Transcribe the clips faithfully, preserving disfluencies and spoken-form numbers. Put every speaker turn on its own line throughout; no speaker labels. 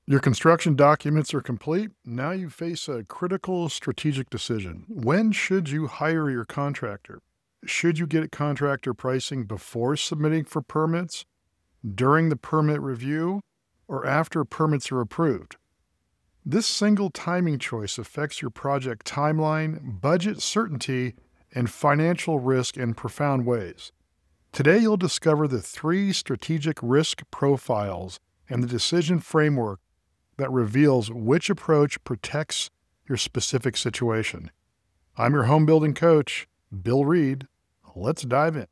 Your construction documents are complete. Now you face a critical strategic decision. When should you hire your contractor? Should you get contractor pricing before submitting for permits, during the permit review, or after permits are approved? This single timing choice affects your project timeline, budget certainty, and financial risk in profound ways. Today, you'll discover the three strategic risk profiles and the decision framework that reveals which approach protects your specific situation. I'm your home building coach, Bill Reed. Let's dive in.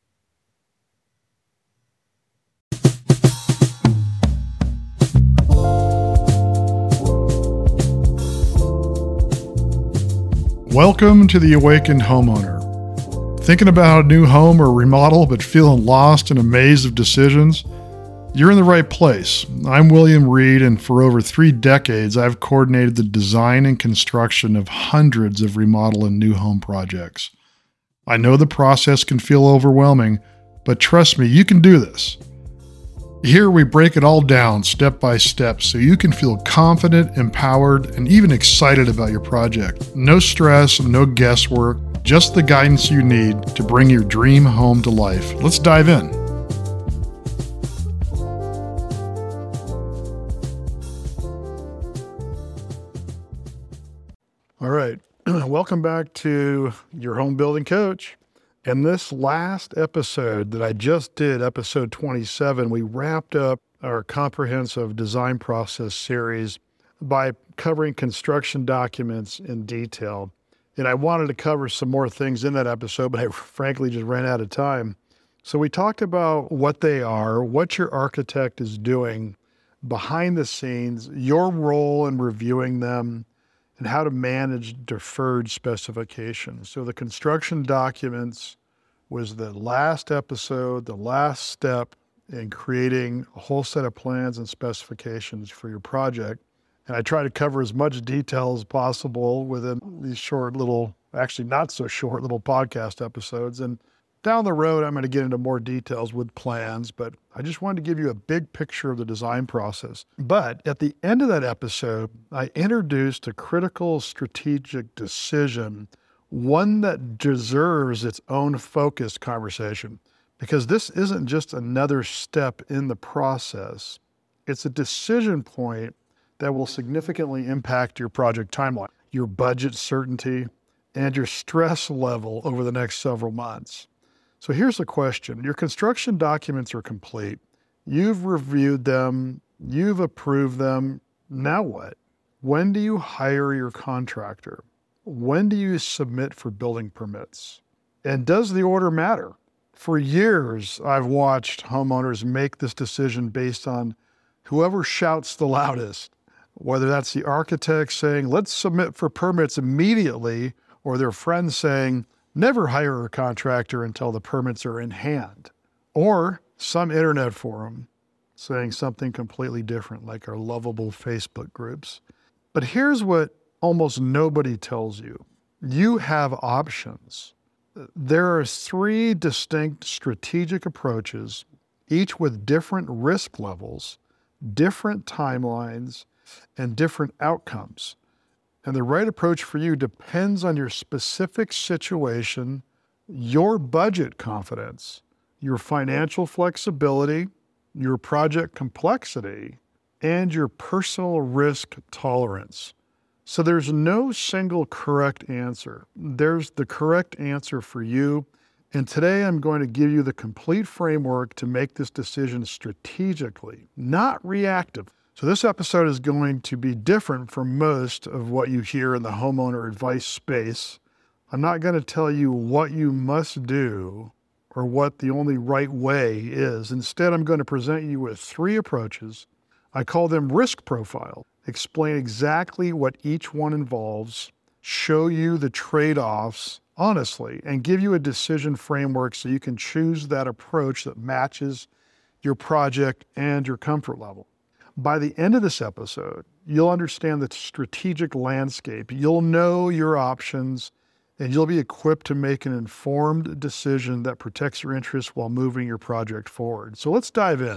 Welcome to the Awakened Homeowner. Thinking about a new home or remodel but feeling lost in a maze of decisions? You're in the right place. I'm William Reed, and for over three decades, I've coordinated the design and construction of hundreds of remodel and new home projects. I know the process can feel overwhelming, but trust me, you can do this. Here we break it all down step by step so you can feel confident, empowered, and even excited about your project. No stress, no guesswork, just the guidance you need to bring your dream home to life. Let's dive in. All right, welcome back to your home building coach. In this last episode that I just did, episode twenty-seven, we wrapped up our comprehensive design process series by covering construction documents in detail. And I wanted to cover some more things in that episode, but I frankly just ran out of time. So we talked about what they are, what your architect is doing behind the scenes, your role in reviewing them, and how to manage deferred specifications. So the construction documents was the last episode, the last step in creating a whole set of plans and specifications for your project. And I try to cover as much detail as possible within these short little, actually not so short little podcast episodes. And down the road, I'm going to get into more details with plans, but I just wanted to give you a big picture of the design process. But at the end of that episode, I introduced a critical strategic decision, one that deserves its own focused conversation, because this isn't just another step in the process. It's a decision point that will significantly impact your project timeline, your budget certainty, and your stress level over the next several months. So here's the question. Your construction documents are complete. You've reviewed them. You've approved them. Now what? When do you hire your contractor? When do you submit for building permits? And does the order matter? For years, I've watched homeowners make this decision based on whoever shouts the loudest, whether that's the architect saying, let's submit for permits immediately, or their friends saying, never hire a contractor until the permits are in hand. Or some internet forum saying something completely different, like our lovable Facebook groups. But here's what almost nobody tells you. You have options. There are three distinct strategic approaches, each with different risk levels, different timelines, and different outcomes. And the right approach for you depends on your specific situation, your budget confidence, your financial flexibility, your project complexity, and your personal risk tolerance. So there's no single correct answer. There's the correct answer for you. And today I'm going to give you the complete framework to make this decision strategically, not reactive. So this episode is going to be different from most of what you hear in the homeowner advice space. I'm not going to tell you what you must do or what the only right way is. Instead, I'm going to present you with three approaches. I call them risk profiles. Explain exactly what each one involves, show you the trade-offs honestly, and give you a decision framework so you can choose that approach that matches your project and your comfort level. By the end of this episode, you'll understand the strategic landscape. You'll know your options, and you'll be equipped to make an informed decision that protects your interests while moving your project forward. So let's dive in.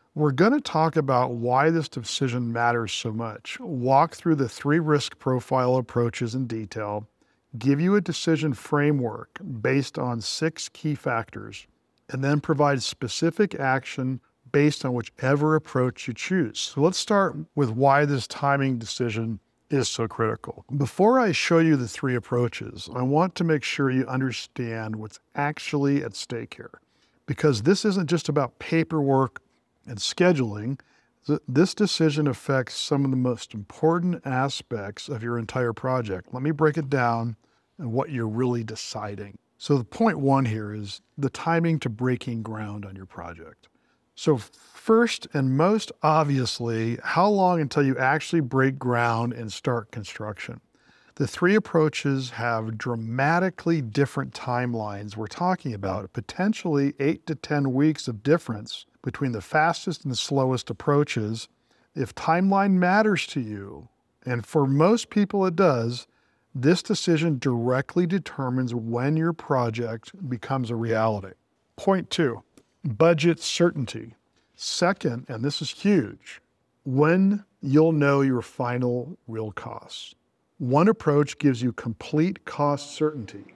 We're going to talk about why this decision matters so much, walk through the three risk profile approaches in detail, give you a decision framework based on six key factors, and then provide specific action based on whichever approach you choose. So let's start with why this timing decision is so critical. Before I show you the three approaches, I want to make sure you understand what's actually at stake here, because this isn't just about paperwork and scheduling. This decision affects some of the most important aspects of your entire project. Let me break it down and what you're really deciding. So the point one here is the timing to breaking ground on your project. So first and most obviously, how long until you actually break ground and start construction? The three approaches have dramatically different timelines. We're talking about potentially eight to ten weeks of difference between the fastest and the slowest approaches. If timeline matters to you, and for most people it does, this decision directly determines when your project becomes a reality. Point two, budget certainty. Second, and this is huge, when you'll know your final real costs. One approach gives you complete cost certainty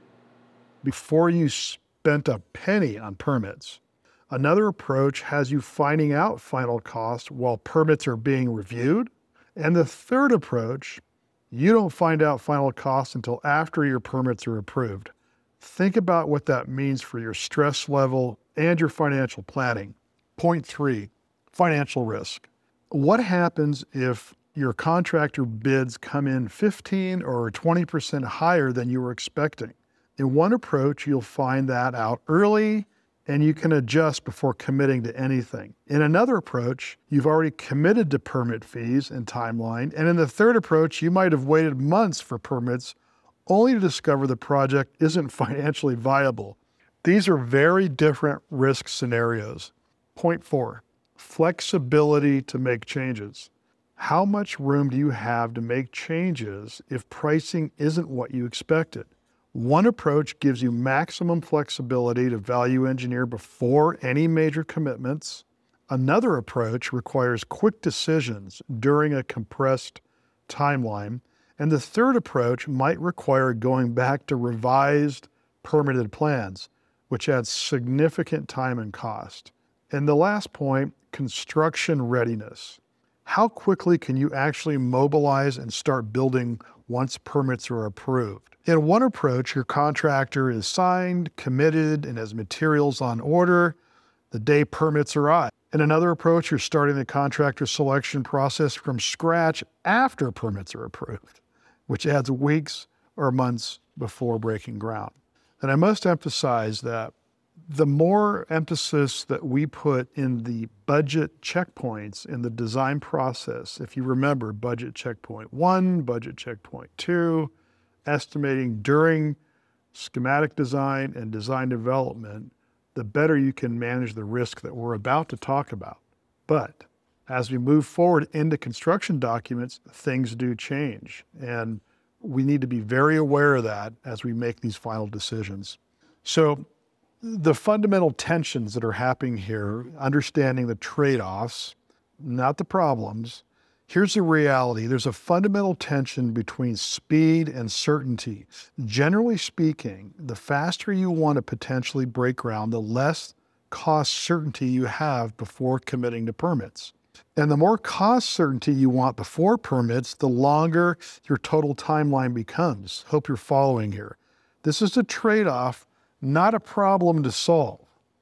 before you spent a penny on permits. Another approach has you finding out final costs while permits are being reviewed. And the third approach, you don't find out final costs until after your permits are approved. Think about what that means for your stress level and your financial planning. Point three, financial risk. What happens if your contractor bids come in fifteen or twenty percent higher than you were expecting? In one approach, you'll find that out early and you can adjust before committing to anything. In another approach, you've already committed to permit fees and timeline. And in the third approach, you might have waited months for permits only to discover the project isn't financially viable. These are very different risk scenarios. Point four, flexibility to make changes. How much room do you have to make changes if pricing isn't what you expected? One approach gives you maximum flexibility to value engineer before any major commitments. Another approach requires quick decisions during a compressed timeline. And the third approach might require going back to revised permitted plans, which adds significant time and cost. And the last point, construction readiness. How quickly can you actually mobilize and start building once permits are approved? In one approach, your contractor is signed, committed, and has materials on order the day permits arrive. In another approach, you're starting the contractor selection process from scratch after permits are approved, which adds weeks or months before breaking ground. And I must emphasize that the more emphasis that we put in the budget checkpoints in the design process, if you remember budget checkpoint one, budget checkpoint two, estimating during schematic design and design development, the better you can manage the risk that we're about to talk about. But as we move forward into construction documents, things do change. And we need to be very aware of that as we make these final decisions. So the fundamental tensions that are happening here, understanding the trade-offs, not the problems. Here's the reality. There's a fundamental tension between speed and certainty. Generally speaking, the faster you want to potentially break ground, the less cost certainty you have before committing to permits. And the more cost certainty you want before permits, the longer your total timeline becomes. Hope you're following here. This is a trade-off, not a problem to solve.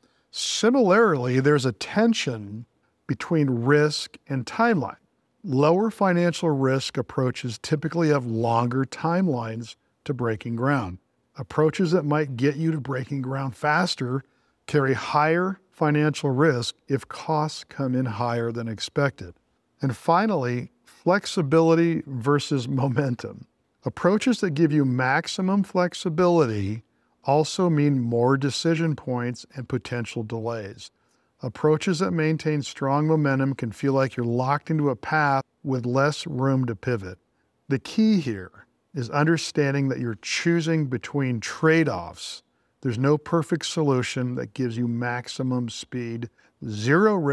Similarly, there's a tension between risk and timeline. Lower financial risk approaches typically have longer timelines to breaking ground. Approaches that might get you to breaking ground faster carry higher financial risk if costs come in higher than expected. And finally, flexibility versus momentum. Approaches that give you maximum flexibility also mean more decision points and potential delays. Approaches that maintain strong momentum can feel like you're locked into a path with less room to pivot. The key here is understanding that you're choosing between trade-offs. There's no perfect solution that gives you maximum speed, zero risk,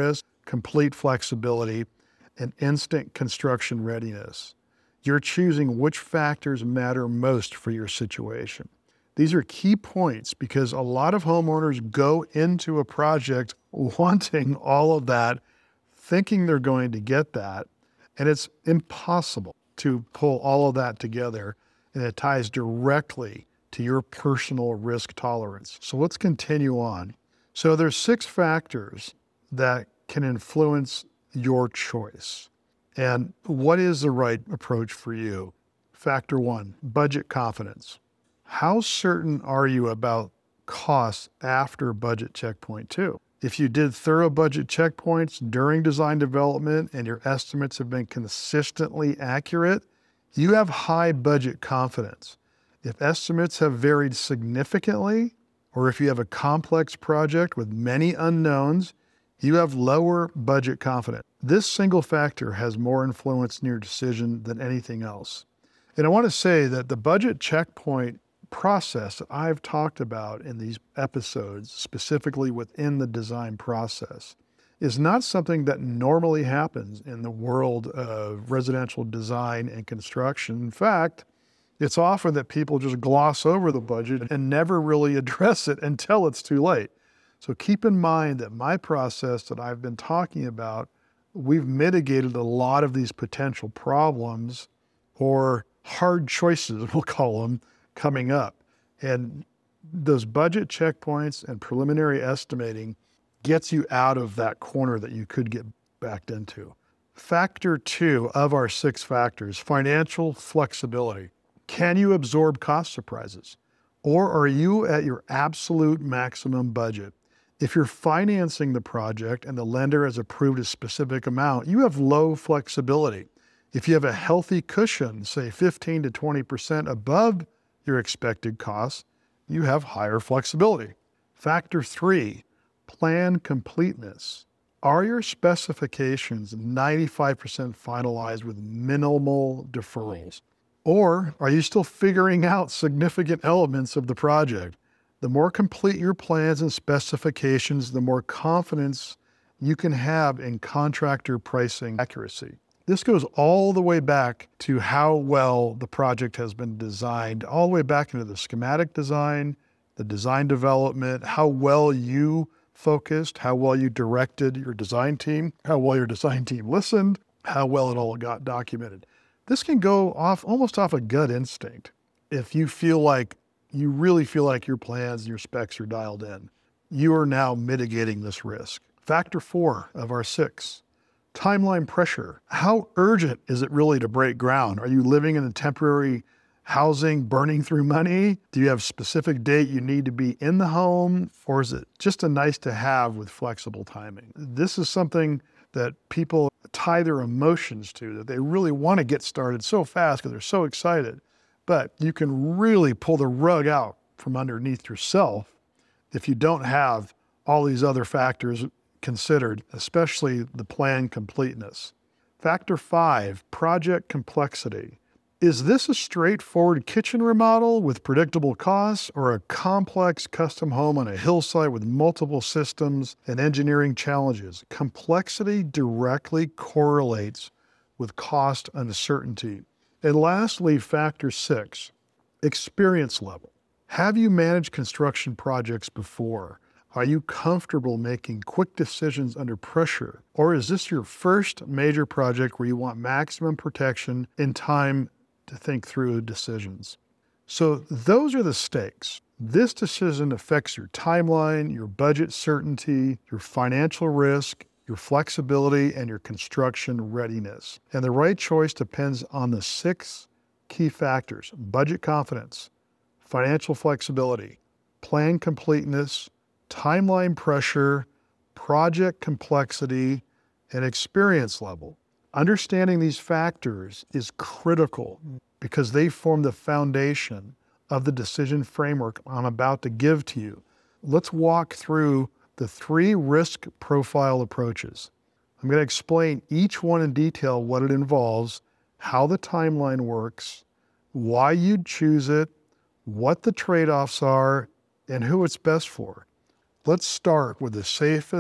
complete flexibility, and instant construction readiness. You're choosing which factors matter most for your situation. These are key points because a lot of homeowners go into a project wanting all of that, thinking they're going to get that, and it's impossible to pull all of that together, and it ties directly to your personal risk tolerance. So let's continue on. So there's six factors that can influence your choice. And what is the right approach for you? Factor one, budget confidence. How certain are you about costs after budget checkpoint two? If you did thorough budget checkpoints during design development and your estimates have been consistently accurate, you have high budget confidence. If estimates have varied significantly, or if you have a complex project with many unknowns, you have lower budget confidence. This single factor has more influence in your decision than anything else. And I want to say that the budget checkpoint process that I've talked about in these episodes, specifically within the design process, is not something that normally happens in the world of residential design and construction. In fact, it's often that people just gloss over the budget and never really address it until it's too late. So keep in mind that my process that I've been talking about, we've mitigated a lot of these potential problems or hard choices, we'll call them, coming up. And those budget checkpoints and preliminary estimating gets you out of that corner that you could get backed into. Factor two of our six factors, financial flexibility. Can you absorb cost surprises? Or are you at your absolute maximum budget? If you're financing the project and the lender has approved a specific amount, you have low flexibility. If you have a healthy cushion, say fifteen to twenty percent above your expected costs, you have higher flexibility. Factor three, plan completeness. Are your specifications ninety-five percent finalized with minimal deferrals? Or are you still figuring out significant elements of the project? The more complete your plans and specifications, the more confidence you can have in contractor pricing accuracy. This goes all the way back to how well the project has been designed, all the way back into the schematic design, the design development, how well you focused, how well you directed your design team, how well your design team listened, how well it all got documented. This can go off almost off a gut instinct. If you feel like you really feel like your plans and your specs are dialed in, you are now mitigating this risk. Factor four of our six, timeline pressure. How urgent is it really to break ground? Are you living in a temporary housing, burning through money? Do you have a specific date you need to be in the home? Or is it just a nice to have with flexible timing? This is something that people tie their emotions to, that they really want to get started so fast because they're so excited. But you can really pull the rug out from underneath yourself if you don't have all these other factors considered, especially the plan completeness. Factor five, project complexity. Is this a straightforward kitchen remodel with predictable costs or a complex custom home on a hillside with multiple systems and engineering challenges? Complexity directly correlates with cost uncertainty. And lastly, factor six, experience level. Have you managed construction projects before? Are you comfortable making quick decisions under pressure? Or is this your first major project where you want maximum protection and time to think through decisions? So those are the stakes. This decision affects your timeline, your budget certainty, your financial risk, your flexibility, and your construction readiness. And the right choice depends on the six key factors: budget confidence, financial flexibility, plan completeness, timeline pressure, project complexity, and experience level. Understanding these factors is critical because they form the foundation of the decision framework I'm about to give to you. Let's walk through the three risk profile approaches. I'm going to explain each one in detail, what it involves, how the timeline works, why you'd choose it, what the trade-offs are, and who it's best for. Let's start with the safest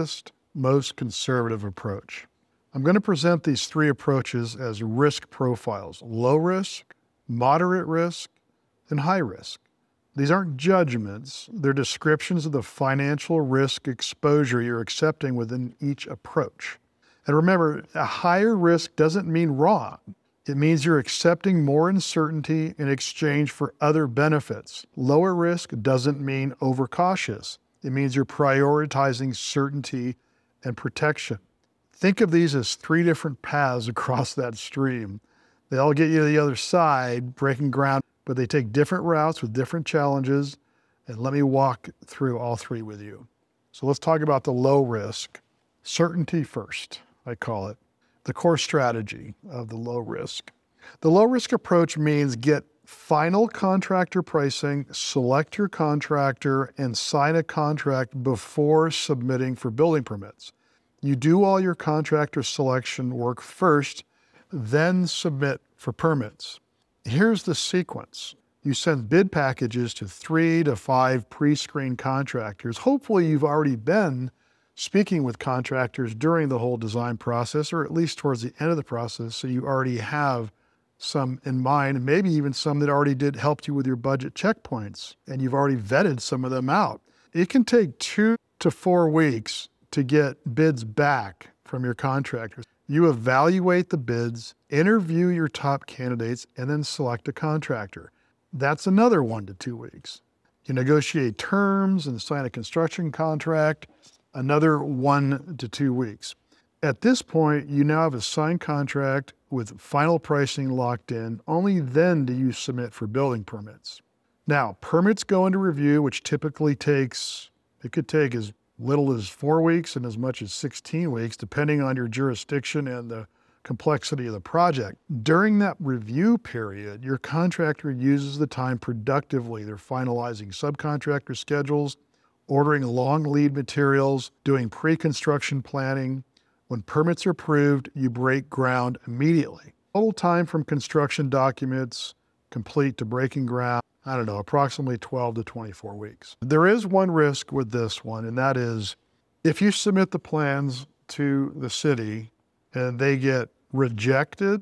most conservative approach. I'm going to present these three approaches as risk profiles: low risk, moderate risk, and high risk. These aren't judgments, they're descriptions of the financial risk exposure you're accepting within each approach. And remember, a higher risk doesn't mean wrong. It means you're accepting more uncertainty in exchange for other benefits. Lower risk doesn't mean overcautious. It means you're prioritizing certainty and protection. Think of these as three different paths across that stream. They all get you to the other side, breaking ground, but they take different routes with different challenges. And let me walk through all three with you. So let's talk about the low risk. Certainty first, I call it. The core strategy of the low risk. The low risk approach means get final contractor pricing, select your contractor, and sign a contract before submitting for building permits. You do all your contractor selection work first, then submit for permits. Here's the sequence. You send bid packages to three to five pre-screened contractors. Hopefully you've already been speaking with contractors during the whole design process, or at least towards the end of the process, so you already have some in mind, maybe even some that already did help you with your budget checkpoints, and you've already vetted some of them out. It can take two to four weeks to get bids back from your contractors. You evaluate the bids, interview your top candidates, and then select a contractor. That's another one to two weeks. You negotiate terms and sign a construction contract, another one to two weeks. At this point, you now have a signed contract with final pricing locked in. Only then do you submit for building permits. Now, permits go into review, which typically takes, it could take as little as four weeks and as much as sixteen weeks, depending on your jurisdiction and the complexity of the project. During that review period, your contractor uses the time productively. They're finalizing subcontractor schedules, ordering long lead materials, doing pre-construction planning. When permits are approved, you break ground immediately. Total time from construction documents complete to breaking ground, I don't know, approximately twelve to twenty-four weeks. There is one risk with this one, and that is if you submit the plans to the city and they get rejected,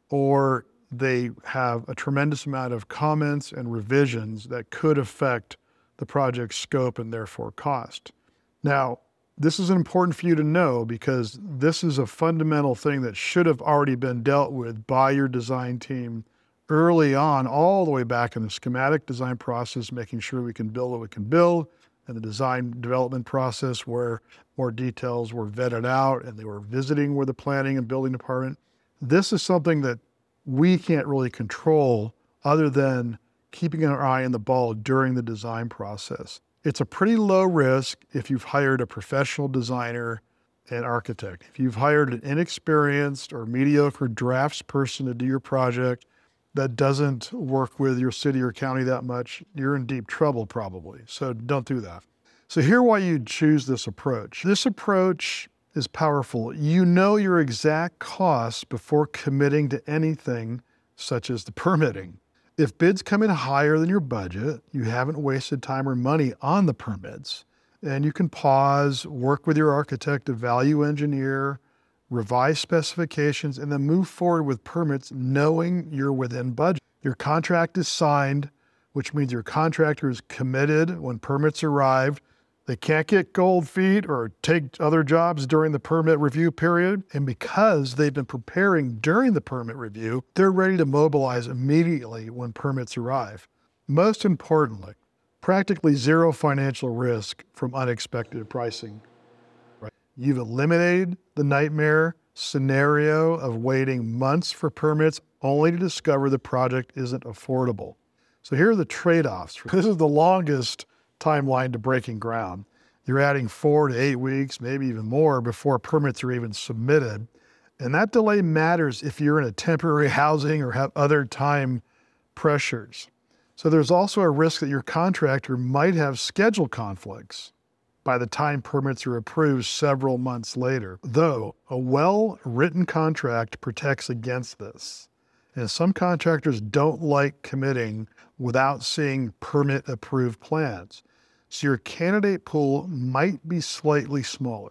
or they have a tremendous amount of comments and revisions that could affect the project's scope and therefore cost. Now, this is important for you to know because this is a fundamental thing that should have already been dealt with by your design team early on, all the way back in the schematic design process, making sure we can build what we can build, and the design development process where more details were vetted out and they were visiting with the planning and building department. This is something that we can't really control other than keeping our eye on the ball during the design process. It's a pretty low risk if you've hired a professional designer and architect. If you've hired an inexperienced or mediocre draftsperson to do your project that doesn't work with your city or county that much, you're in deep trouble probably. So don't do that. So here's why you choose this approach. This approach is powerful. You know your exact costs before committing to anything such as the permitting. If bids come in higher than your budget, you haven't wasted time or money on the permits, and you can pause, work with your architect to value engineer, revise specifications, and then move forward with permits knowing you're within budget. Your contract is signed, which means your contractor is committed when permits arrive. They can't get cold feet or take other jobs during the permit review period. And because they've been preparing during the permit review, they're ready to mobilize immediately when permits arrive. Most importantly, practically zero financial risk from unexpected pricing. Right? You've eliminated the nightmare scenario of waiting months for permits only to discover the project isn't affordable. So here are the trade-offs. This is the longest timeline to breaking ground. You're adding four to eight weeks, maybe even more, before permits are even submitted. And that delay matters if you're in a temporary housing or have other time pressures. So there's also a risk that your contractor might have schedule conflicts by the time permits are approved several months later. Though a well-written contract protects against this. And some contractors don't like committing without seeing permit-approved plans. So your candidate pool might be slightly smaller.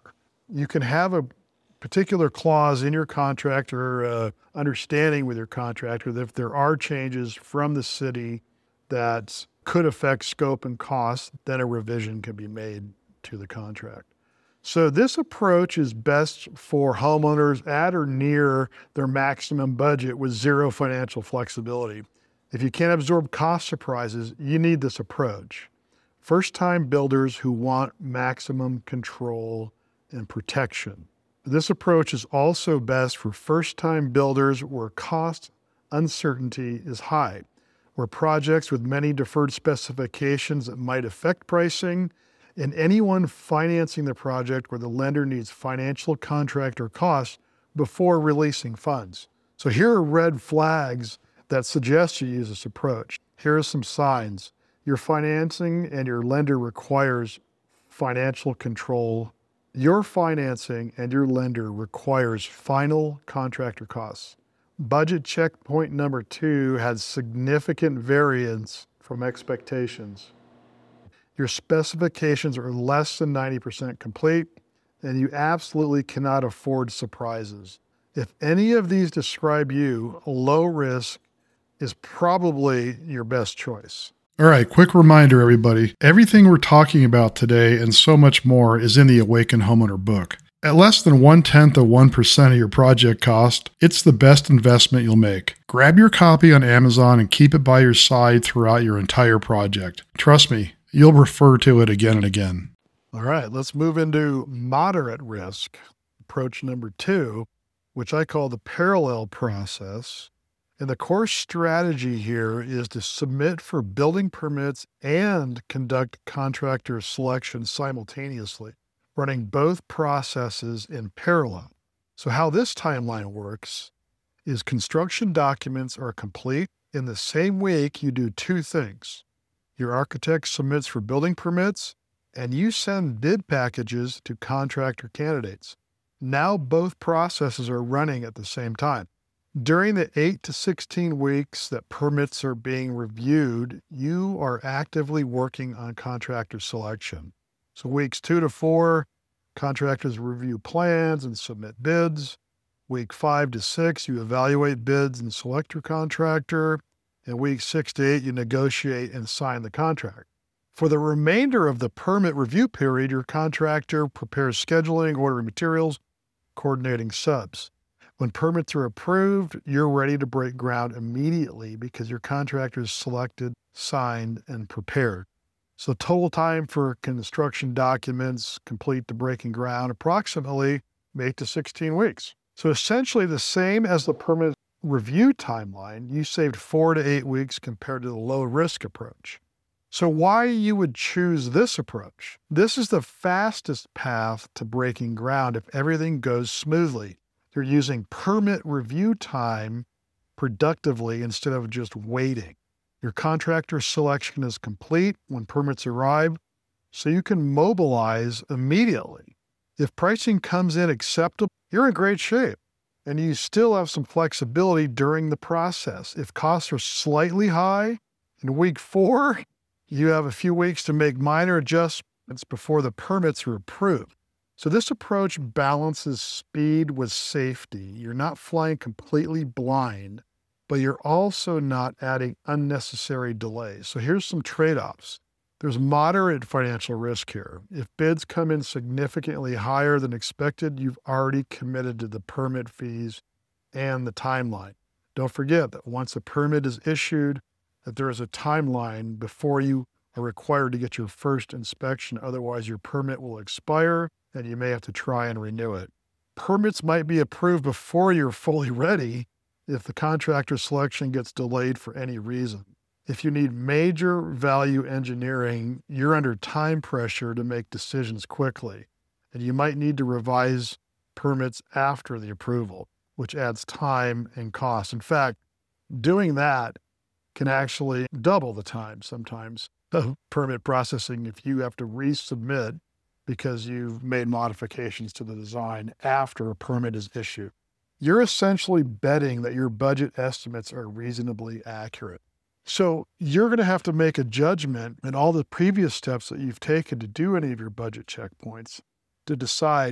You can have a particular clause in your contract or uh, understanding with your contractor that if there are changes from the city that could affect scope and cost, then a revision can be made to the contract. So this approach is best for homeowners at or near their maximum budget with zero financial flexibility. If you can't absorb cost surprises, you need this approach. First-time builders who want maximum control and protection. This approach is also best for first-time builders where cost uncertainty is high, where projects with many deferred specifications that might affect pricing, and anyone financing the project where the lender needs financial contractor costs before releasing funds. So here are red flags that suggest you use this approach. Here are some signs. Your financing and your lender requires financial control. Your financing and your lender requires final contractor costs. Budget checkpoint number two has significant variance from expectations. Your specifications are less than ninety percent complete, and you absolutely cannot afford surprises. If any of these describe you, low risk is probably your best choice. All right, quick reminder, everybody. Everything we're talking about today and so much more is in the Awaken Homeowner book. At less than one-tenth of one percent of your project cost, it's the best investment you'll make. Grab your copy on Amazon and keep it by your side throughout your entire project. Trust me, you'll refer to it again and again. All right, let's move into moderate risk, approach number two, which I call the parallel process. And the core strategy here is to submit for building permits and conduct contractor selection simultaneously, running both processes in parallel. So how this timeline works is construction documents are complete. In the same week, you do two things. Your architect submits for building permits, and you send bid packages to contractor candidates. Now both processes are running at the same time. During the eight to sixteen weeks that permits are being reviewed, you are actively working on contractor selection. So weeks two to four, contractors review plans and submit bids. Week five to six, you evaluate bids and select your contractor. And week six to eight, you negotiate and sign the contract. For the remainder of the permit review period, your contractor prepares scheduling, ordering materials, coordinating subs. When permits are approved, you're ready to break ground immediately because your contractor is selected, signed, and prepared. So total time for construction documents complete to breaking ground, approximately eight to sixteen weeks. So essentially the same as the permit review timeline, you saved four to eight weeks compared to the low risk approach. So why you would choose this approach? This is the fastest path to breaking ground if everything goes smoothly. You're using permit review time productively instead of just waiting. Your contractor selection is complete when permits arrive, so you can mobilize immediately. If pricing comes in acceptable, you're in great shape, and you still have some flexibility during the process. If costs are slightly high, in week four, you have a few weeks to make minor adjustments before the permits are approved. So this approach balances speed with safety. You're not flying completely blind, but you're also not adding unnecessary delays. So here's some trade-offs. There's moderate financial risk here. If bids come in significantly higher than expected, you've already committed to the permit fees and the timeline. Don't forget that once a permit is issued, that there is a timeline before you are required to get your first inspection. Otherwise, your permit will expire and you may have to try and renew it. Permits might be approved before you're fully ready if the contractor selection gets delayed for any reason. If you need major value engineering, you're under time pressure to make decisions quickly, and you might need to revise permits after the approval, which adds time and cost. In fact, doing that can actually double the time sometimes of permit processing if you have to resubmit because you've made modifications to the design after a permit is issued. You're essentially betting that your budget estimates are reasonably accurate. So you're going to have to make a judgment in all the previous steps that you've taken to do any of your budget checkpoints to decide,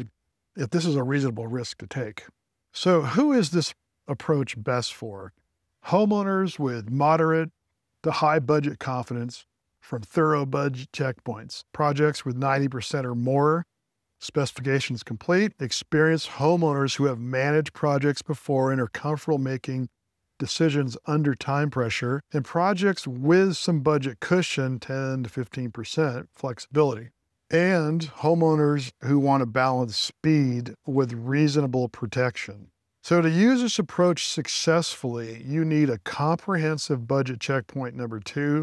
if this is a reasonable risk to take. So who is this approach best for? Homeowners with moderate to high budget confidence from thorough budget checkpoints, projects with ninety percent or more specifications complete, experienced homeowners who have managed projects before and are comfortable making decisions under time pressure, and projects with some budget cushion, ten to fifteen percent flexibility, and homeowners who want to balance speed with reasonable protection. So to use this approach successfully, you need a comprehensive budget checkpoint number two,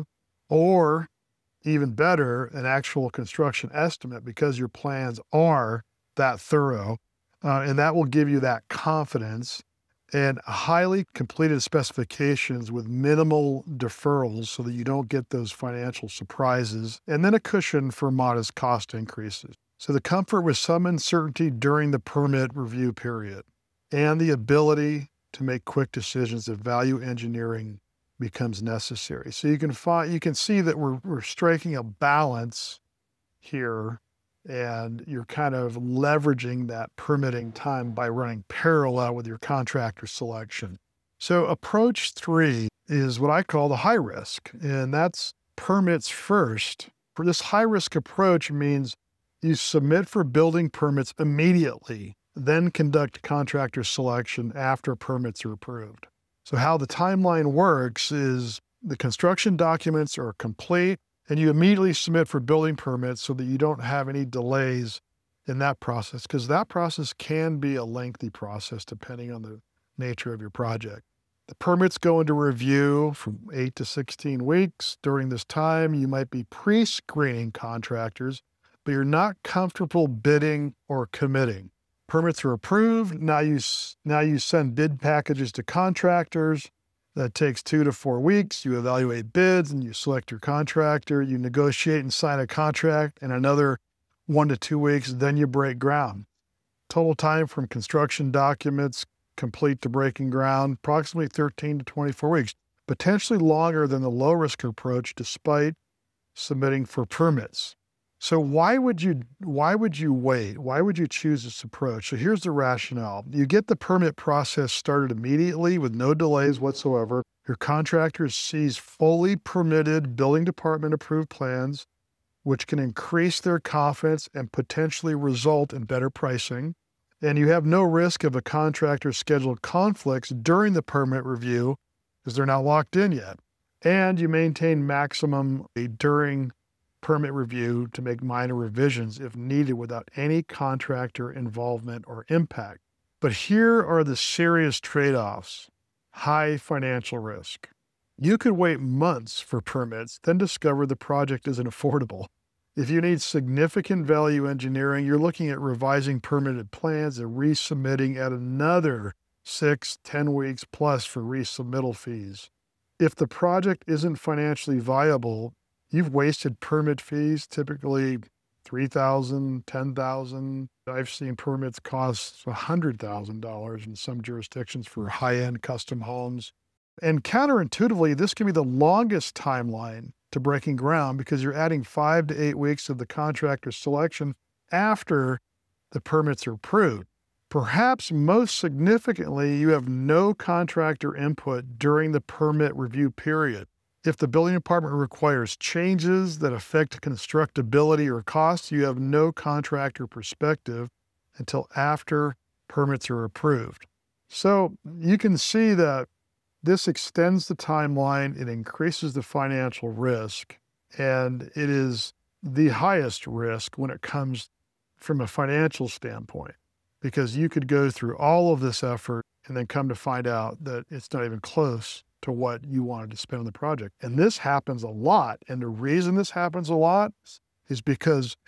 or even better, an actual construction estimate, because your plans are that thorough, uh, and that will give you that confidence, and highly completed specifications with minimal deferrals so that you don't get those financial surprises, and then a cushion for modest cost increases. So the comfort with some uncertainty during the permit review period, and the ability to make quick decisions if value engineering becomes necessary. So you can find, you can see that we're, we're striking a balance here, and you're kind of leveraging that permitting time by running parallel with your contractor selection. So approach three is what I call the high risk, and that's permits first. For this high risk approach means you submit for building permits immediately, then conduct contractor selection after permits are approved. So how the timeline works is the construction documents are complete, and you immediately submit for building permits so that you don't have any delays in that process, because that process can be a lengthy process depending on the nature of your project. The permits go into review from eight to sixteen weeks. During this time, you might be pre-screening contractors, but you're not comfortable bidding or committing. Permits are approved. Now you, now you send bid packages to contractors. That takes two to four weeks. You evaluate bids and you select your contractor. You negotiate and sign a contract in another one to two weeks. Then you break ground. Total time from construction documents complete to breaking ground, approximately thirteen to twenty-four weeks, potentially longer than the low risk approach despite submitting for permits. So why would you why would you wait? Why would you choose this approach? So here's the rationale. You get the permit process started immediately with no delays whatsoever. Your contractor sees fully permitted building department approved plans, which can increase their confidence and potentially result in better pricing. And you have no risk of a contractor's scheduled conflicts during the permit review because they're not locked in yet. And you maintain maximum during permit review to make minor revisions if needed without any contractor involvement or impact. But here are the serious trade-offs. High financial risk. You could wait months for permits, then discover the project isn't affordable. If you need significant value engineering, you're looking at revising permitted plans and resubmitting at another six, ten weeks plus for resubmittal fees. If the project isn't financially viable, you've wasted permit fees, typically three thousand dollars, ten thousand dollars. I've seen permits cost one hundred thousand dollars in some jurisdictions for high-end custom homes. And counterintuitively, this can be the longest timeline to breaking ground because you're adding five to eight weeks of the contractor selection after the permits are approved. Perhaps most significantly, you have no contractor input during the permit review period. If the building department requires changes that affect constructability or cost, you have no contractor perspective until after permits are approved. So you can see that this extends the timeline, it increases the financial risk, and it is the highest risk when it comes from a financial standpoint, because you could go through all of this effort and then come to find out that it's not even close to what you wanted to spend on the project. And this happens a lot. And the reason this happens a lot is because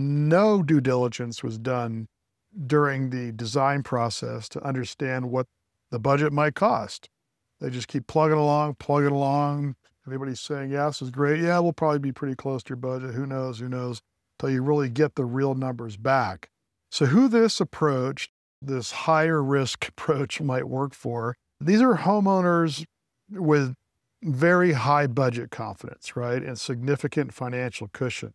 no due diligence was done during the design process to understand what the budget might cost. They just keep plugging along, plugging along. Everybody's saying, yeah, this is great. Yeah, we'll probably be pretty close to your budget. Who knows, who knows, until you really get the real numbers back. So who this approach, this higher risk approach might work for, these are homeowners with very high budget confidence, right? And significant financial cushion.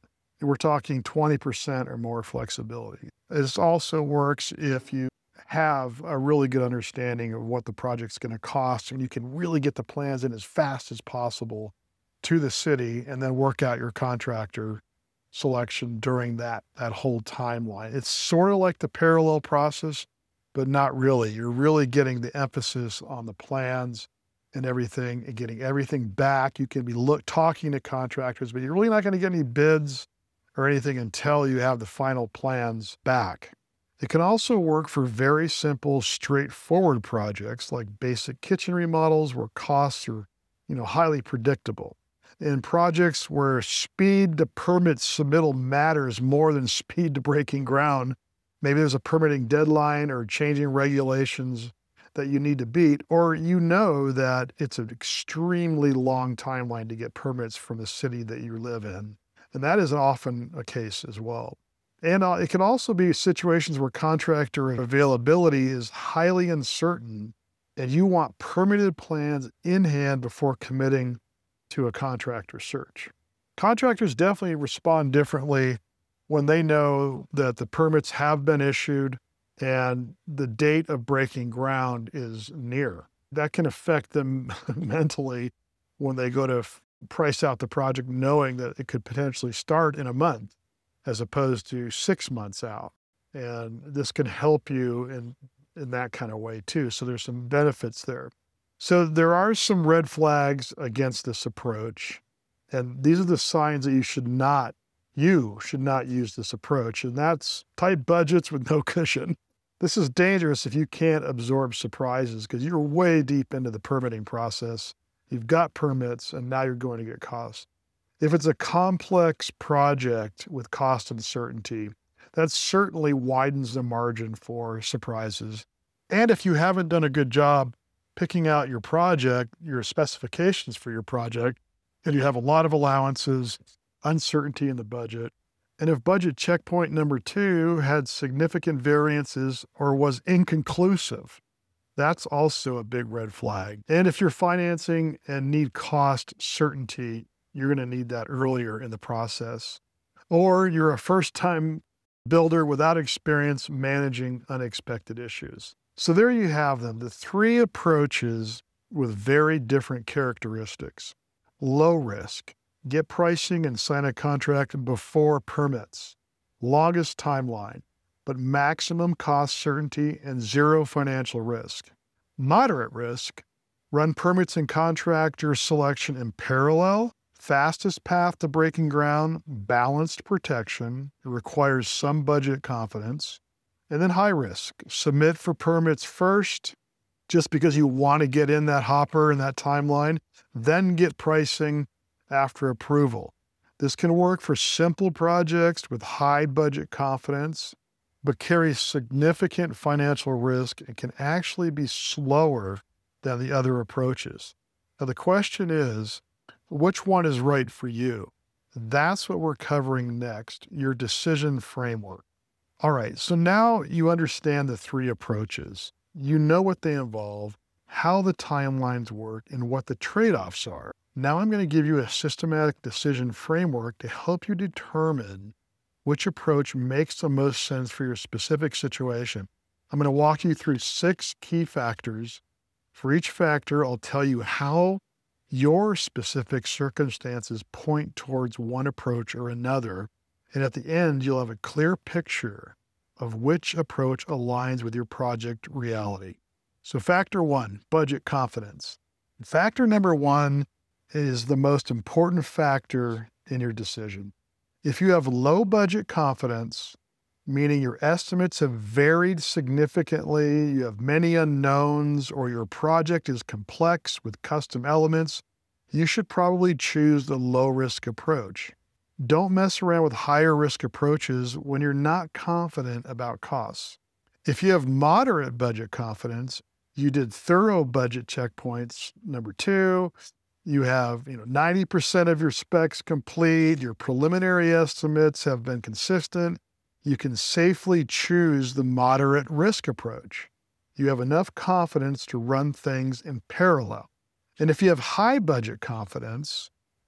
we're talking twenty percent or more flexibility. This also works if you have a really good understanding of what the project's going to cost, and you can really get the plans in as fast as possible to the city and then work out your contractor selection during that, that whole timeline. It's sort of like the parallel process, but not really. You're really getting the emphasis on the plans and everything and getting everything back. You can be look, talking to contractors, but you're really not going to get any bids or anything until you have the final plans back. It can also work for very simple, straightforward projects like basic kitchen remodels where costs are, you know, highly predictable. In projects where speed to permit submittal matters more than speed to breaking ground, maybe there's a permitting deadline or changing regulations that you need to beat, or you know that it's an extremely long timeline to get permits from the city that you live in. And that is often a case as well. And uh, it can also be situations where contractor availability is highly uncertain and you want permitted plans in hand before committing to a contractor search. Contractors definitely respond differently when they know that the permits have been issued and the date of breaking ground is near. That can affect them mentally when they go to f- price out the project knowing that it could potentially start in a month as opposed to six months out. And this can help you in, in that kind of way too. So there's some benefits there. So there are some red flags against this approach. And these are the signs that you should not, you should not use this approach. And that's tight budgets with no cushion. This is dangerous if you can't absorb surprises because you're way deep into the permitting process. You've got permits and now you're going to get costs. If it's a complex project with cost uncertainty, that certainly widens the margin for surprises. And if you haven't done a good job picking out your project, your specifications for your project, and you have a lot of allowances, uncertainty in the budget, and if budget checkpoint number two had significant variances or was inconclusive, that's also a big red flag. And if you're financing and need cost certainty, you're going to need that earlier in the process. Or you're a first-time builder without experience managing unexpected issues. So there you have them, the three approaches with very different characteristics. Low risk, get pricing and sign a contract before permits. Longest timeline, but maximum cost certainty and zero financial risk. Moderate risk, run permits and contractor selection in parallel. Fastest path to breaking ground, balanced protection. It requires some budget confidence. And then high risk, submit for permits first, just because you want to get in that hopper and that timeline, then get pricing after approval. This can work for simple projects with high budget confidence, but carries significant financial risk and can actually be slower than the other approaches. Now the question is, which one is right for you? That's what we're covering next, your decision framework. All right, so now you understand the three approaches. You know what they involve, how the timelines work, and what the trade-offs are. Now I'm going to give you a systematic decision framework to help you determine which approach makes the most sense for your specific situation. I'm going to walk you through six key factors. For each factor, I'll tell you how your specific circumstances point towards one approach or another. And at the end, you'll have a clear picture of which approach aligns with your project reality. So factor one, budget confidence. Factor number one is the most important factor in your decision. If you have low budget confidence, meaning your estimates have varied significantly, you have many unknowns, or your project is complex with custom elements, you should probably choose the low-risk approach. Don't mess around with higher risk approaches when you're not confident about costs. If you have moderate budget confidence, you did thorough budget checkpoints, number two, you have you know, ninety percent of your specs complete, your preliminary estimates have been consistent, you can safely choose the moderate risk approach. You have enough confidence to run things in parallel. And if you have high budget confidence,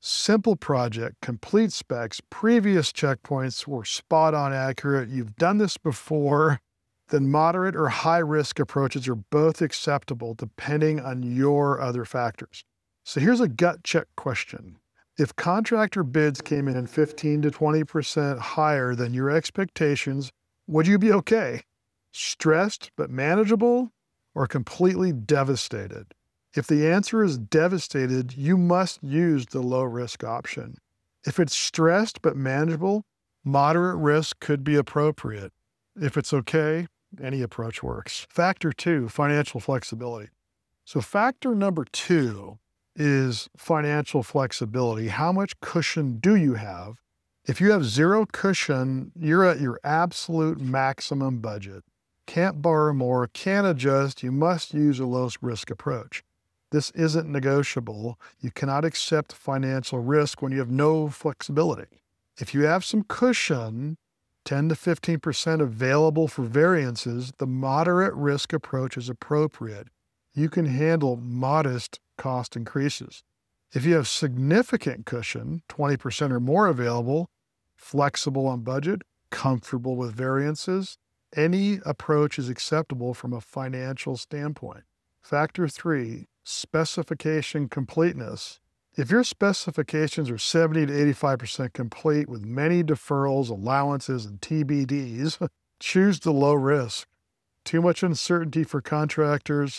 Simple project, complete specs, previous checkpoints were spot on accurate. You've done this before. Then moderate or high risk approaches are both acceptable depending on your other factors. So here's a gut check question. If contractor bids came in fifteen to twenty percent higher than your expectations, would you be okay? Stressed but manageable, or completely devastated? If the answer is devastated, you must use the low risk option. If it's stressed but manageable, moderate risk could be appropriate. If it's okay, any approach works. Factor two, financial flexibility. So factor number two is financial flexibility. How much cushion do you have? If you have zero cushion, you're at your absolute maximum budget. Can't borrow more, can't adjust, you must use a low risk approach. This isn't negotiable. You cannot accept financial risk when you have no flexibility. If you have some cushion, ten to fifteen percent available for variances, the moderate risk approach is appropriate. You can handle modest cost increases. If you have significant cushion, twenty percent or more available, flexible on budget, comfortable with variances, any approach is acceptable from a financial standpoint. Factor three, specification completeness. If your specifications are seventy to eighty-five percent complete with many deferrals, allowances, and T B Ds, choose the low risk. Too much uncertainty for contractors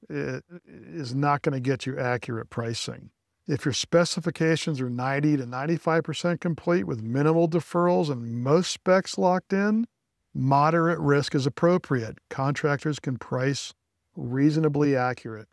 is not going to get you accurate pricing. If your specifications are ninety to ninety-five percent complete with minimal deferrals and most specs locked in, moderate risk is appropriate. Contractors can price reasonably accurate.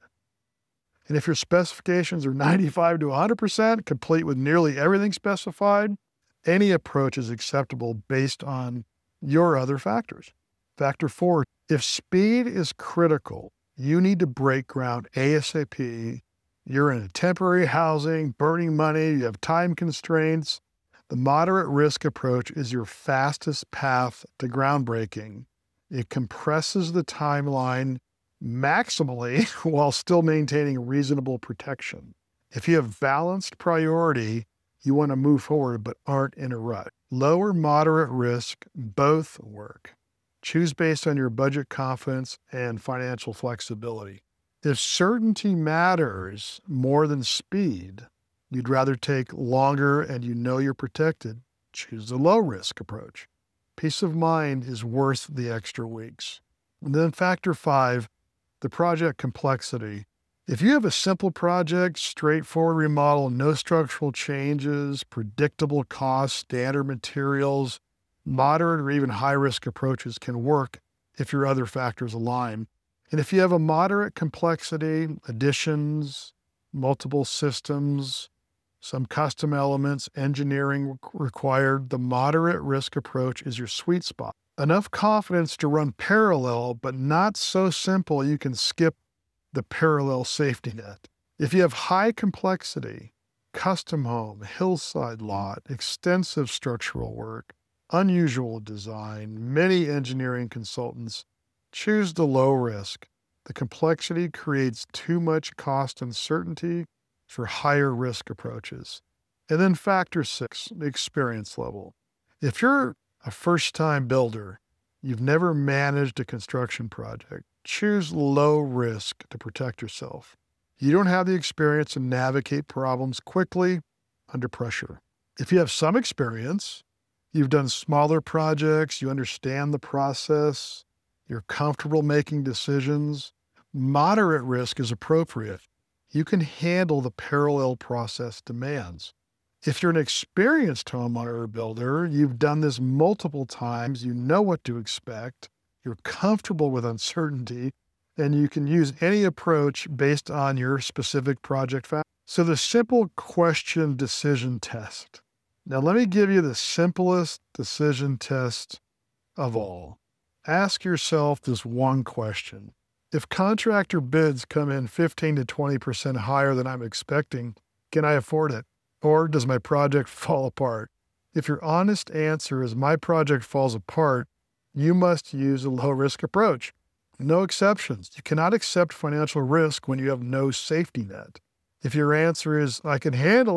And if your specifications are ninety-five to one hundred percent complete with nearly everything specified, any approach is acceptable based on your other factors. Factor four, if speed is critical, you need to break ground ASAP. You're in a temporary housing, burning money, you have time constraints. The moderate risk approach is your fastest path to groundbreaking. It compresses the timeline maximally while still maintaining reasonable protection. If you have balanced priority, you want to move forward but aren't in a rut. Low or moderate risk, both work. Choose based on your budget confidence and financial flexibility. If certainty matters more than speed, you'd rather take longer and you know you're protected, choose the low risk approach. Peace of mind is worth the extra weeks. And then factor five, the project complexity. If you have a simple project, straightforward remodel, no structural changes, predictable costs, standard materials, moderate or even high-risk approaches can work if your other factors align. And if you have a moderate complexity, additions, multiple systems, some custom elements, engineering required, the moderate risk approach is your sweet spot. Enough confidence to run parallel, but not so simple you can skip the parallel safety net. If you have high complexity, custom home, hillside lot, extensive structural work, unusual design, many engineering consultants, choose the low risk. The complexity creates too much cost uncertainty for higher risk approaches. And then factor six, the experience level. If you're a first-time builder, you've never managed a construction project, choose low risk to protect yourself. You don't have the experience to navigate problems quickly under pressure. If you have some experience, you've done smaller projects, you understand the process, you're comfortable making decisions, moderate risk is appropriate. You can handle the parallel process demands. If you're an experienced homeowner or builder, you've done this multiple times, you know what to expect, you're comfortable with uncertainty, and you can use any approach based on your specific project factor. So the simple question decision test. Now let me give you the simplest decision test of all. Ask yourself this one question. If contractor bids come in fifteen to twenty percent higher than I'm expecting, can I afford it? Or does my project fall apart? If your honest answer is my project falls apart, you must use a low-risk approach. No exceptions. You cannot accept financial risk when you have no safety net. If your answer is I can handle it,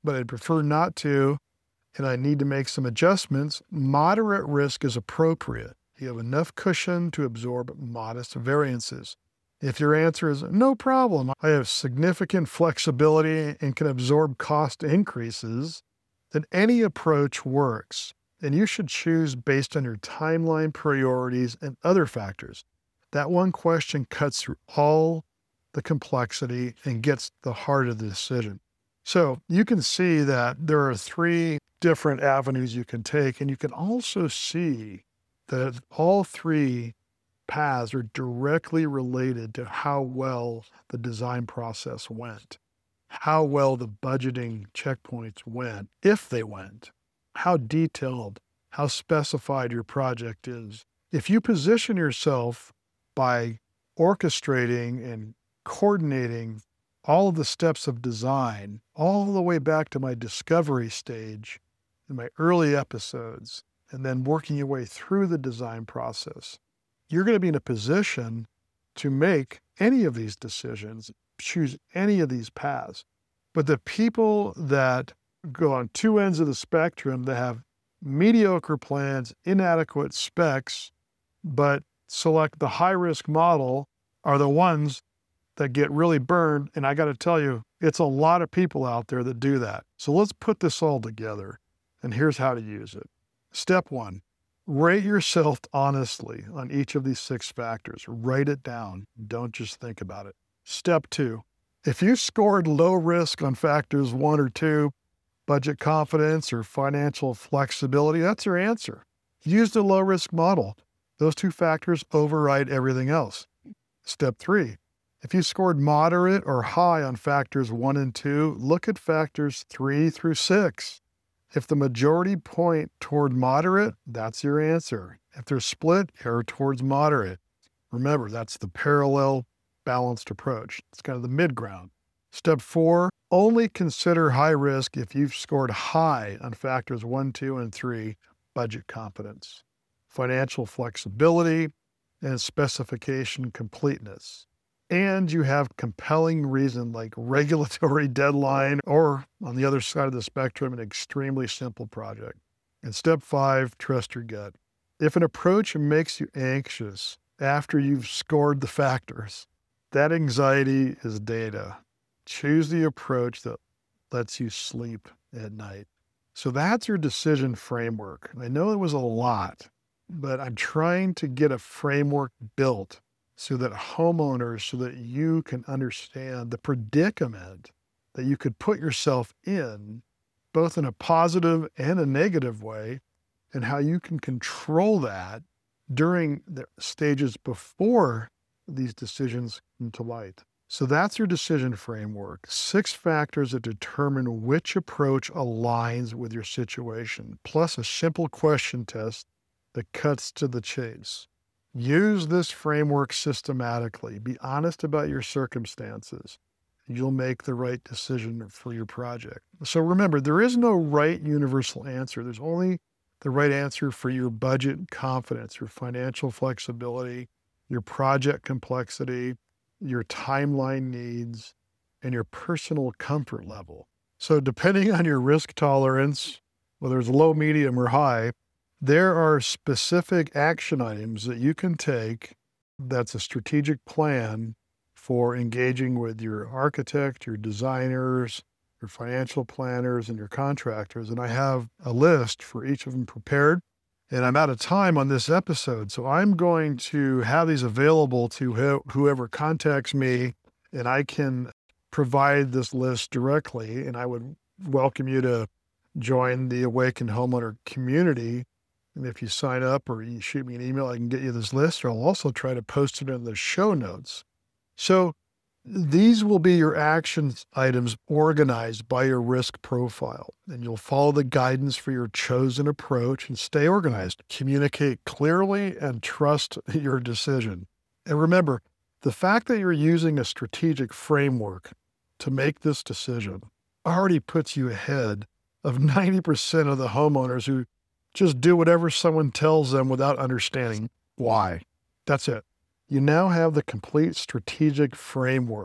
but I'd prefer not to, and I need to make some adjustments, moderate risk is appropriate. You have enough cushion to absorb modest variances. If your answer is no problem, I have significant flexibility and can absorb cost increases, then any approach works, and you should choose based on your timeline, priorities, and other factors. That one question cuts through all the complexity and gets the heart of the decision. So you can see that there are three different avenues you can take, and you can also see that all three paths are directly related to how well the design process went, how well the budgeting checkpoints went, if they went, how detailed, how specified your project is. If you position yourself by orchestrating and coordinating all of the steps of design, all the way back to my discovery stage in my early episodes, and then working your way through the design process, you're going to be in a position to make any of these decisions, choose any of these paths. But the people that go on two ends of the spectrum that have mediocre plans, inadequate specs, but select the high-risk model are the ones that get really burned. And I got to tell you, it's a lot of people out there that do that. So let's put this all together. And here's how to use it. Step one, rate yourself honestly on each of these six factors. Write it down. Don't just think about it. Step two, if you scored low risk on factors one or two, budget confidence or financial flexibility, that's your answer. Use the low risk model. Those two factors override everything else. Step three, if you scored moderate or high on factors one and two, look at factors three through six. If the majority point toward moderate, that's your answer. If they're split, err towards moderate. Remember, that's the parallel balanced approach. It's kind of the mid-ground. Step four, only consider high risk if you've scored high on factors one, two, and three, budget confidence, financial flexibility, and specification completeness. And you have compelling reason like regulatory deadline, or on the other side of the spectrum, an extremely simple project. And step five, trust your gut. If an approach makes you anxious after you've scored the factors, that anxiety is data. Choose the approach that lets you sleep at night. So that's your decision framework. I know it was a lot, but I'm trying to get a framework built so that homeowners, so that you can understand the predicament that you could put yourself in, both in a positive and a negative way, and how you can control that during the stages before these decisions come to light. So that's your decision framework. Six factors that determine which approach aligns with your situation, plus a simple question test that cuts to the chase. Use this framework systematically. Be honest about your circumstances. You'll make the right decision for your project. So remember, there is no right universal answer. There's only the right answer for your budget confidence, your financial flexibility, your project complexity, your timeline needs, and your personal comfort level. So depending on your risk tolerance, whether it's low, medium, or high, there are specific action items that you can take that's a strategic plan for engaging with your architect, your designers, your financial planners, and your contractors. And I have a list for each of them prepared. And I'm out of time on this episode, so I'm going to have these available to wh- whoever contacts me, and I can provide this list directly. And I would welcome you to join the Awakened Homeowner community. And if you sign up or you shoot me an email, I can get you this list, or I'll also try to post it in the show notes. So these will be your action items organized by your risk profile, and you'll follow the guidance for your chosen approach and stay organized. Communicate clearly and trust your decision. And remember, the fact that you're using a strategic framework to make this decision already puts you ahead of ninety percent of the homeowners who just do whatever someone tells them without understanding why. That's it. You now have the complete strategic framework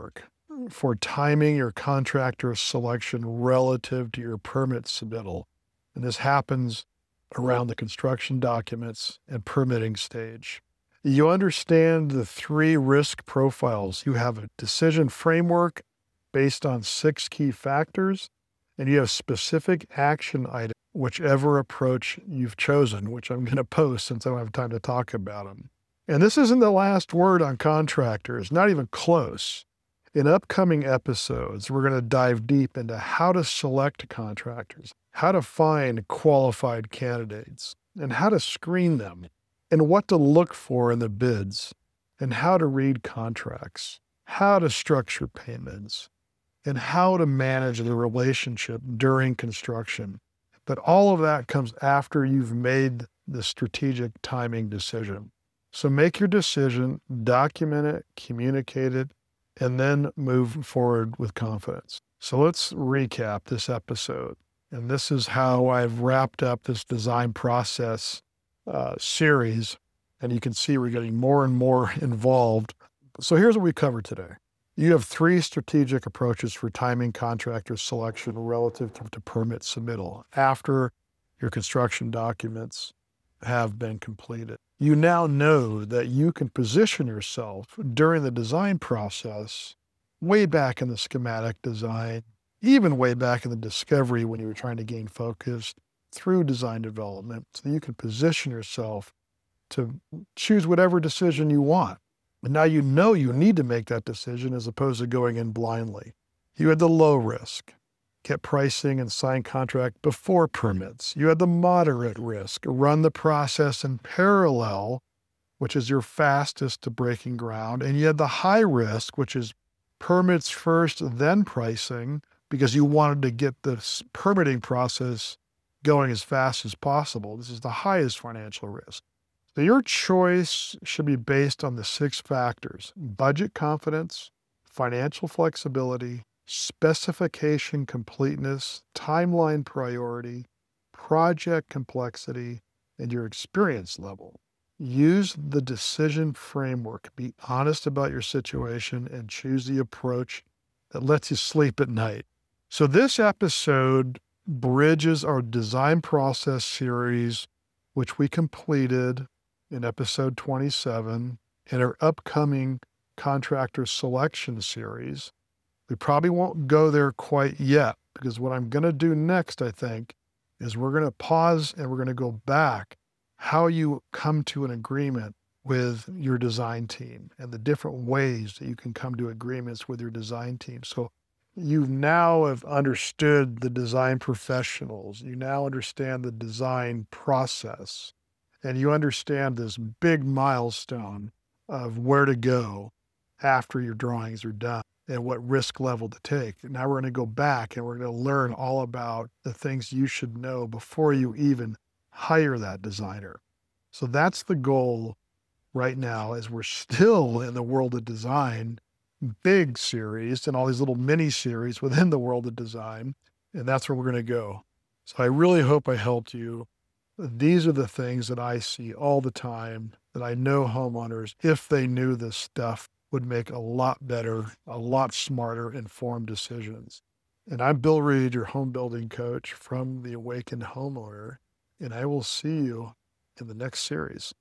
for timing your contractor selection relative to your permit submittal. And this happens around the construction documents and permitting stage. You understand the three risk profiles. You have a decision framework based on six key factors, and you have specific action items, whichever approach you've chosen, which I'm going to post since I don't have time to talk about them. And this isn't the last word on contractors, not even close. In upcoming episodes, we're going to dive deep into how to select contractors, how to find qualified candidates, and how to screen them, and what to look for in the bids, and how to read contracts, how to structure payments, and how to manage the relationship during construction. But all of that comes after you've made the strategic timing decision. So make your decision, document it, communicate it, and then move forward with confidence. So let's recap this episode. And this is how I've wrapped up this design process uh, series. And you can see we're getting more and more involved. So here's what we covered today. You have three strategic approaches for timing contractor selection relative to, to permit submittal after your construction documents have been completed. You now know that you can position yourself during the design process, way back in the schematic design, even way back in the discovery when you were trying to gain focus, through design development, so you can position yourself to choose whatever decision you want. And now you know you need to make that decision as opposed to going in blindly. You had the low risk, get pricing and sign contract before permits. You had the moderate risk, run the process in parallel, which is your fastest to breaking ground. And you had the high risk, which is permits first, then pricing, because you wanted to get the permitting process going as fast as possible. This is the highest financial risk. So your choice should be based on the six factors: budget confidence, financial flexibility, specification completeness, timeline priority, project complexity, and your experience level. Use the decision framework. Be honest about your situation and choose the approach that lets you sleep at night. So this episode bridges our design process series, which we completed in episode twenty-seven, and our upcoming contractor selection series. We probably won't go there quite yet, because what I'm going to do next, I think, is we're going to pause and we're going to go back how you come to an agreement with your design team and the different ways that you can come to agreements with your design team. So you now have understood the design professionals. You now understand the design process, and you understand this big milestone of where to go after your drawings are done and what risk level to take. Now we're going to go back and we're going to learn all about the things you should know before you even hire that designer. So that's the goal right now, as we're still in the world of design, big series and all these little mini series within the world of design. And that's where we're going to go. So I really hope I helped you. These are the things that I see all the time that I know homeowners, if they knew this stuff, would make a lot better, a lot smarter, informed decisions. And I'm Bill Reed, your home building coach from The Awakened Homeowner, and I will see you in the next series.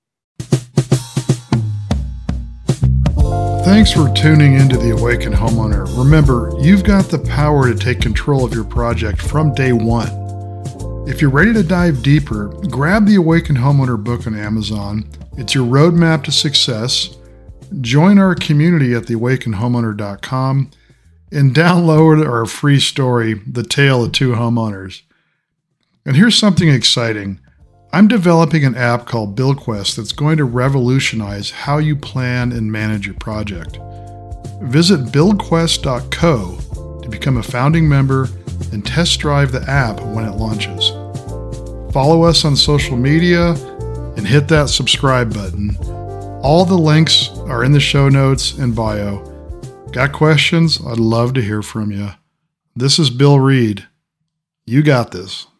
Thanks for tuning into The Awakened Homeowner. Remember, you've got the power to take control of your project from day one. If you're ready to dive deeper, grab the Awakened Homeowner book on Amazon. It's your roadmap to success. Join our community at the awakened homeowner dot com and download our free story, The Tale of Two Homeowners. And here's something exciting. I'm developing an app called BuildQuest that's going to revolutionize how you plan and manage your project. Visit build quest dot co to become a founding member and test drive the app when it launches. Follow us on social media and hit that subscribe button. All the links are in the show notes and bio. Got questions? I'd love to hear from you. This is Bill Reed. You got this.